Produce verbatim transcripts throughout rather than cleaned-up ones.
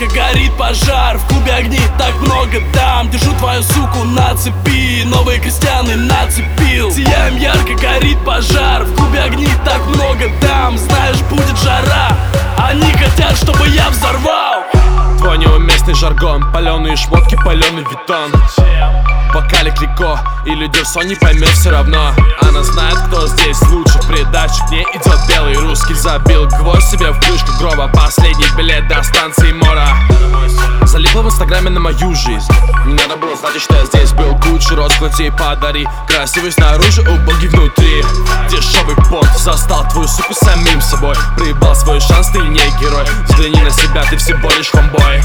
ярко горит пожар, в клубе огни так много дам. Держу твою суку на цепи, новые крестьяны нацепил. Сияем ярко горит пожар, в клубе огни так много дам. Знаешь, будет жара, они хотят, чтобы я взорвал. Твой неуместный жаргон, паленые шмотки, паленый бетон. Бокалик Лико или Дюрсон не поймет все равно. Она знает, кто здесь лучше. Придатчик не идет белый, русский забил гвоздь себе в крышку гроба. Последний билет до станции Мора. Залипла в инстаграме на мою жизнь. Не надо было знать, что я здесь был. Гуччи, роскладей подари. Красивый снаружи, убогий внутри. Дешевый понт застал твою суку самим собой. Проебал свой шанс, ты не герой. Взгляни на себя, ты всего лишь хомбой.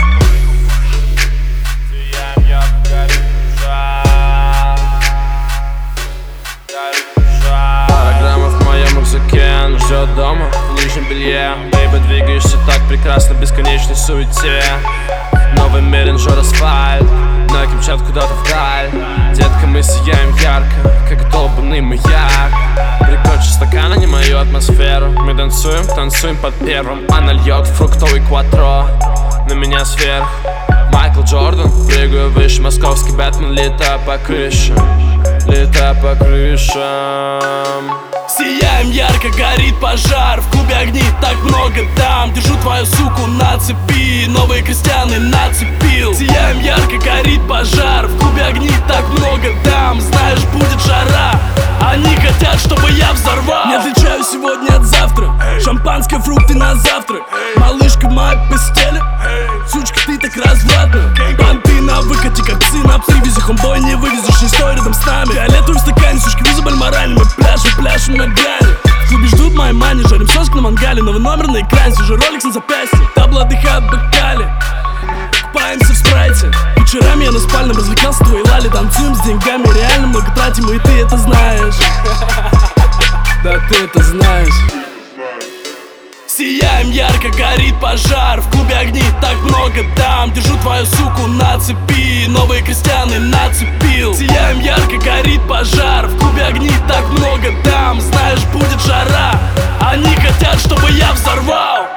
Программа в моем рюкзаке, она ждет дома в нижнем белье. Бейба, двигаешься так прекрасно в бесконечной суете. Новый меренджер асфальт, на Камчатку куда-то вдаль. Детка, мы сияем ярко, как долбанный маяк. Прикончи стакана, не мою атмосферу. Мы танцуем, танцуем под первым. Она льет фруктовый кватро на меня сверху. Майкл Джордан, прыгаю выше. Московский Бэтмен, летаю по крышам, летаю по крышам. Сияем ярко, горит пожар, в клубе огни так много дам. Держу твою суку на цепи, новые крестьяны нацепил. Сияем ярко, горит пожар, в клубе огни так много дам. Знаешь, будет жара, они хотят, чтобы я взорвал. Не отличаюсь сегодня от завтра, шампанское, фрукты на завтрак. Малышка в моей постели, сучка, ты так развратна. Банты на выкате, как псы на привязи. Хомбой не вывезешь, не стой рядом с нами. Фиолетовый стакане, сучка, визуаль моральный. Мы пляшем, пляшем на грани. В клубе ждут мои мани, жарим соск на мангале. Новый номер на экране, свежий роликс на запястье. Табло отдыхает в бокале, купаемся в спрайте. Вечерами я на спальном развлекался, твоей лали. Танцуем с деньгами, реально много тратим, и ты это знаешь. Да ты это знаешь. Сияем ярко, горит пожар, в клубе огни так много дам. Держу твою суку на цепи, новые крестьяны нацепил. Сияем ярко, горит пожар, в клубе огни так много дам. Знаешь, будет жара, они хотят, чтобы я взорвал.